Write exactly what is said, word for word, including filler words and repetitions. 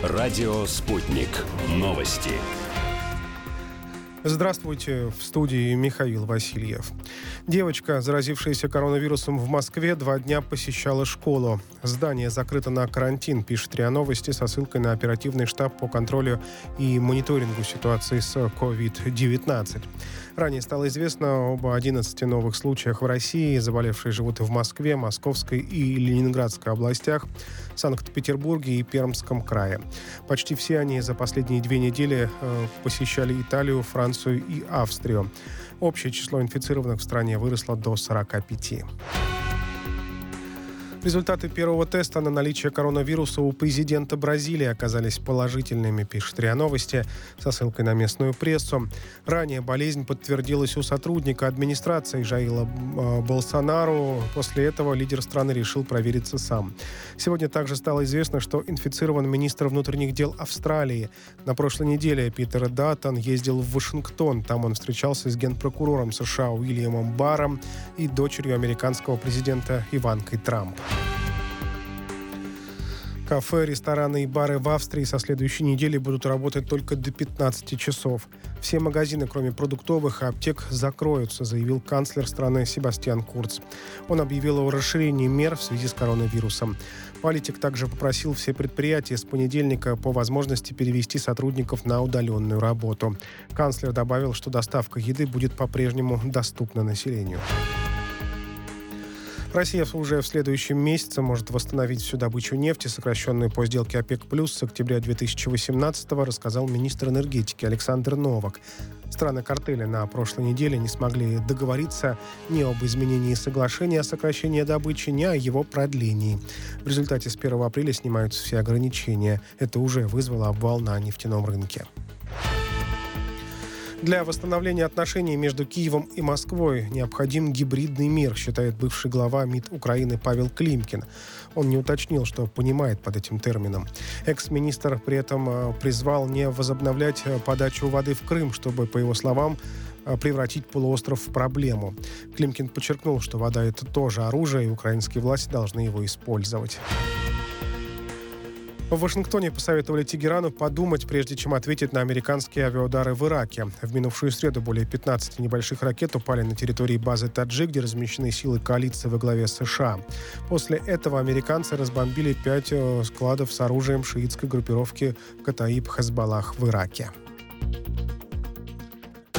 Радио «Спутник». Новости. Здравствуйте, в студии Михаил Васильев. Девочка, заразившаяся коронавирусом в Москве, два дня посещала школу. Здание закрыто на карантин, пишет РИА Новости со ссылкой на оперативный штаб по контролю и мониторингу ситуации с ковид девятнадцать. Ранее стало известно об одиннадцати новых случаях в России. Заболевшие живут и в Москве, Московской и Ленинградской областях, Санкт-Петербурге и Пермском крае. Почти все они за последние две недели э, посещали Италию, Францию и Австрию. Общее число инфицированных в стране выросло до сорока пяти. Результаты первого теста на наличие коронавируса у президента Бразилии оказались положительными, пишет РИА Новости со ссылкой на местную прессу. Ранее болезнь подтвердилась у сотрудника администрации Жаила Болсонару. После этого лидер страны решил провериться сам. Сегодня также стало известно, что инфицирован министр внутренних дел Австралии. На прошлой неделе Питер Даттон ездил в Вашингтон. Там он встречался с генпрокурором США Уильямом Барром и дочерью американского президента Иванкой Трамп. Кафе, рестораны и бары в Австрии со следующей недели будут работать только до пятнадцати часов. Все магазины, кроме продуктовых и аптек, закроются, заявил канцлер страны Себастьян Курц. Он объявил о расширении мер в связи с коронавирусом. Политик также попросил все предприятия с понедельника по возможности перевести сотрудников на удаленную работу. Канцлер добавил, что доставка еды будет по-прежнему доступна населению. Россия уже в следующем месяце может восстановить всю добычу нефти, сокращенную по сделке ОПЕК+, с октября две тысячи восемнадцатого, рассказал министр энергетики Александр Новак. Страны картеля на прошлой неделе не смогли договориться ни об изменении соглашения о сокращении добычи, ни о его продлении. В результате с первого апреля снимаются все ограничения. Это уже вызвало обвал на нефтяном рынке. Для восстановления отношений между Киевом и Москвой необходим гибридный мир, считает бывший глава МИД Украины Павел Климкин. Он не уточнил, что понимает под этим термином. Экс-министр при этом призвал не возобновлять подачу воды в Крым, чтобы, по его словам, превратить полуостров в проблему. Климкин подчеркнул, что вода – это тоже оружие, и украинские власти должны его использовать. В Вашингтоне посоветовали Тегерану подумать, прежде чем ответить на американские авиаудары в Ираке. В минувшую среду более пятнадцати небольших ракет упали на территории базы Таджи, где размещены силы коалиции во главе США. После этого американцы разбомбили пять складов с оружием шиитской группировки Катаиб Хезболлах в Ираке.